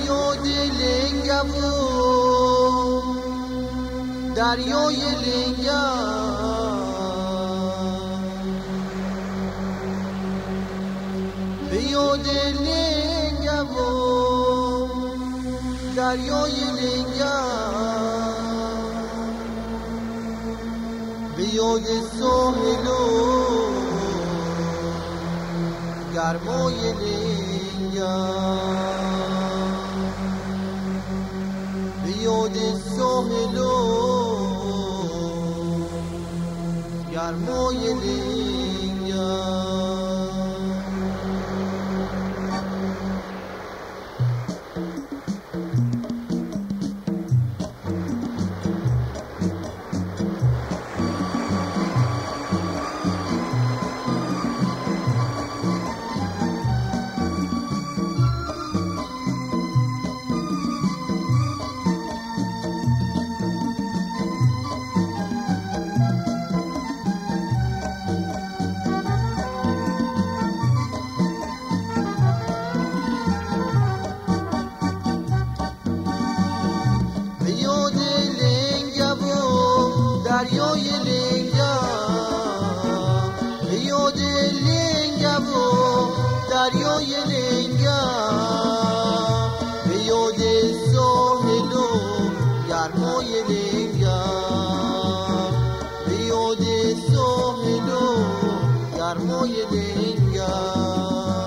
یاد لنگم دریای لنگم به یاد لنگم دریای لنگم به یاد ساحل و گرمای لنگم به یاد ساحل و گرمای لنگم دریای لنگم به یاد لنگم و دریای لنگم به یاد ساحل و گرمای لنگم به یاد ساحل و گرمای لنگم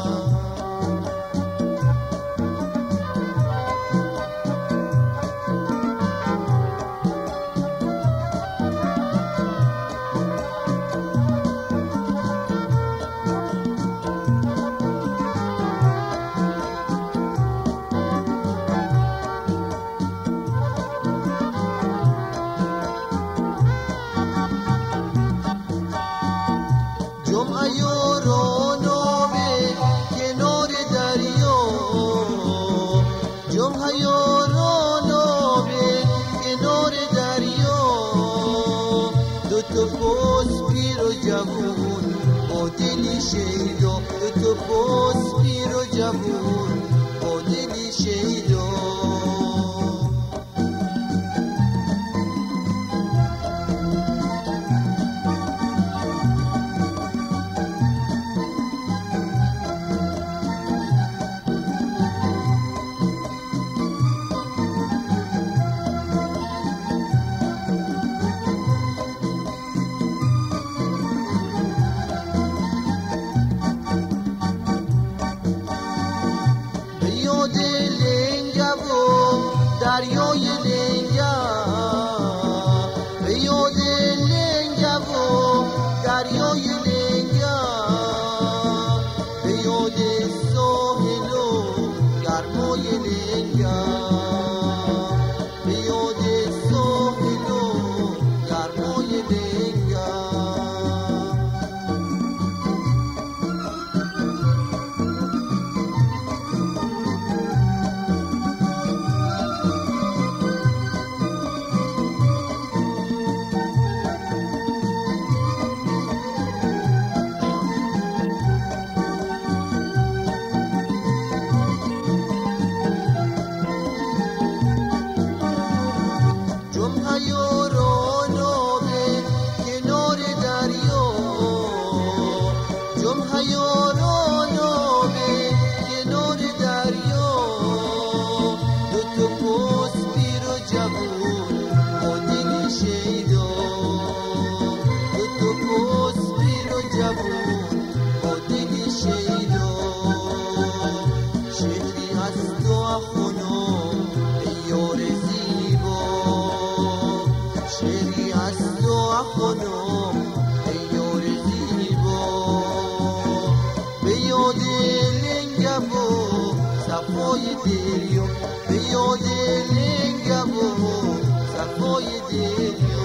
جمعه یاران به کنار دریا جمعه یاران به کنار دریا دو تا پاس پیر و جوون با دلی شیدا دو تا پاس پیر و جوون با دلی شیدا دریای لنگم به یاد لنگم و دریای لنگم به یاد ساحل و گرمای لنگم به یاد ساحل و گرمای لنگم یاران به کنار دریا جمعه یاران به کنار دریا دو تا پاس پیر و جوون با دلی شیدا دو تا پاس پیر و جوون با دلی شیدا شهری هست و خونم ای یار زیبا شهری هست و خانم ای یار زیبا به یاد لنگم و صفای دریا به یاد لنگم و صفای دریا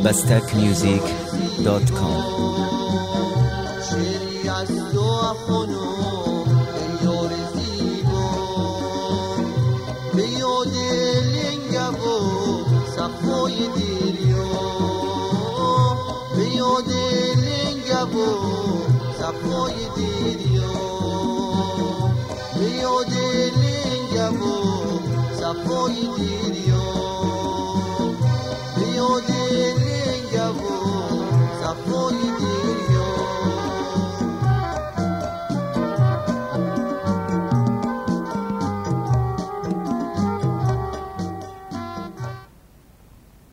bestekmusic.com. شعری از تو افغانو ای یار زیبا، به یاد لنگه و صفای دریا، به یاد لنگه و صفای دریا، به یاد لنگه و صفای دریا، به یاد